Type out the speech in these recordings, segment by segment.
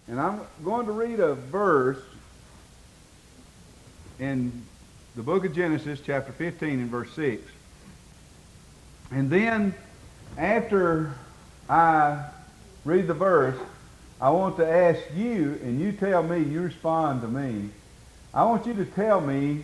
And I'm going to read a verse in the book of Genesis, chapter 15 and verse 6. And then, after I read the verse, I want to ask you, and you tell me, you respond to me. I want you to tell me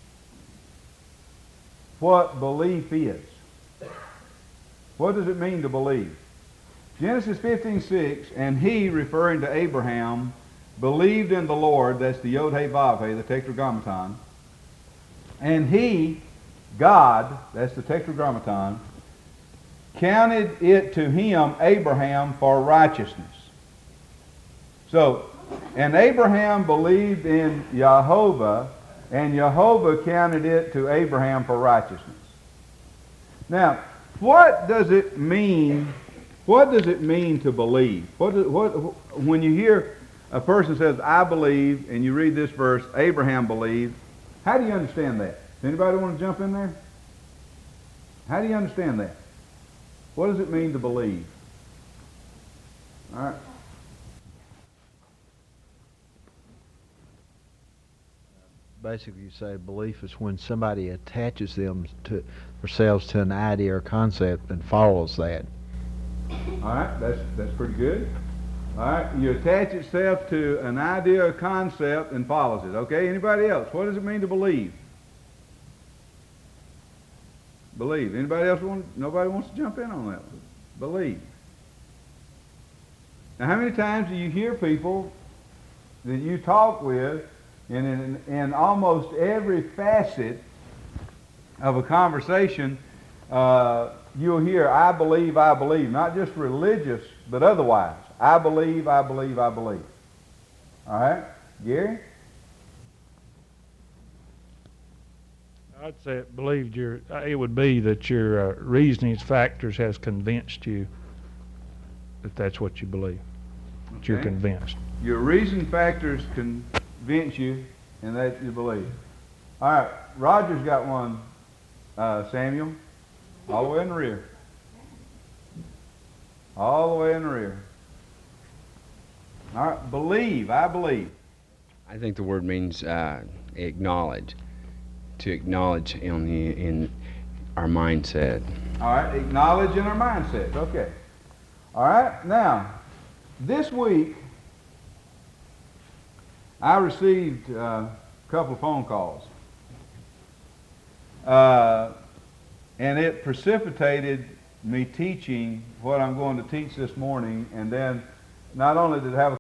what belief is. What does it mean to believe? Genesis 15:6, and he, referring to Abraham, believed in the Lord, that's the Yod-Heh-Vav-Heh, the Tetragrammaton, and he, God, that's the Tetragrammaton, counted it to him, Abraham, for righteousness. So, and Abraham believed in Jehovah, and Jehovah counted it to Abraham for righteousness. Now, what does it mean? What does it mean to believe? When you hear a person says, I believe, and you read this verse, Abraham believed, how do you understand that? Anybody want to jump in there? How do you understand that? What does it mean to believe? All right. Basically, you say belief is when somebody attaches themselves to an idea or concept and follows that. All right, that's pretty good. All right, you attach itself to an idea or concept and follows it. Okay, anybody else? What does it mean to believe? Believe. Anybody else nobody wants to jump in on that one. Believe. Now, how many times do you hear people that you talk with, and in almost every facet of a conversation, you'll hear, I believe, not just religious, but otherwise. I believe, I believe, I believe. All right? Gary? I'd say it would be that your reasoning factors has convinced you that that's what you believe. That you're convinced. Your reason factors convince you, and that you believe. All right, Roger's got one, Samuel. All the way in the rear. All the way in the rear. All right, believe. I believe. I think the word means acknowledge. To acknowledge in our mindset. All right, acknowledge in our mindset. Okay. All right, now, this week, I received a couple of phone calls. And it precipitated me teaching what I'm going to teach this morning, and then not only did it have a